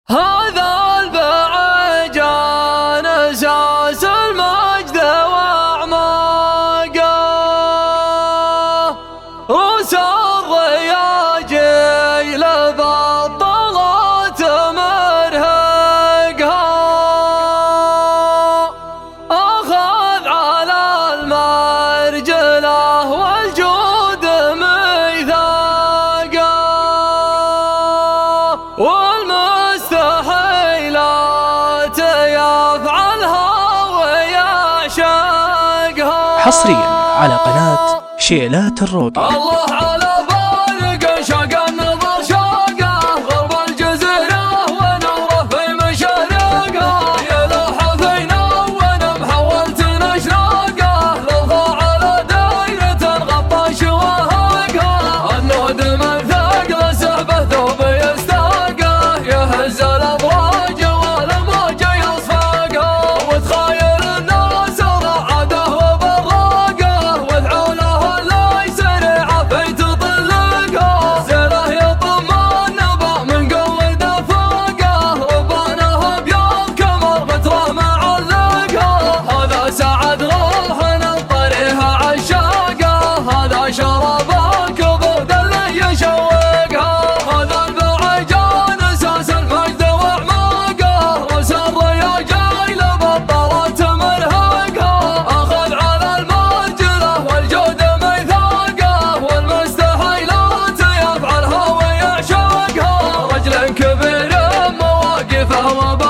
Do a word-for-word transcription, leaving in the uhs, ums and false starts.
هذا البعجان أساس المجد وأعماقه، روس الرياجيل بطلت مرهقها، أخذ على المرجله والجود ميثاقه، والمستحيلات يفعلها ويعشقها. حصريا على قناة شيلات الروقي. الله على بارق شاق النظر شاقه، غرب الجزيرة ونوره في مشارقه، يلوح فينا ونمحى والتنا اشراقه، للضاع على دايرة غطاش وهاقه، النود من ثقل سحبه ثوب يستاقه، يهز الابراج والموج يصفاقه، وتخايل الناس رعده وبراقه، وذعوله اللي سريعه في تطلقه، زره يطم النبع من قوة دفاقه، ربانه بيض كمر متره معلقه، هذا سعد روحنا الطريها عشاقه، هذا شرب الكبود اللي يشوقها، هذا البعجان اساس المجد واعماقه، روس الرياجيل بطلت مرهقها، اخذ على المرجله والجود ميثاقه، والمستحيلات يفعلها ويعشقها، رجل كبير مواقفه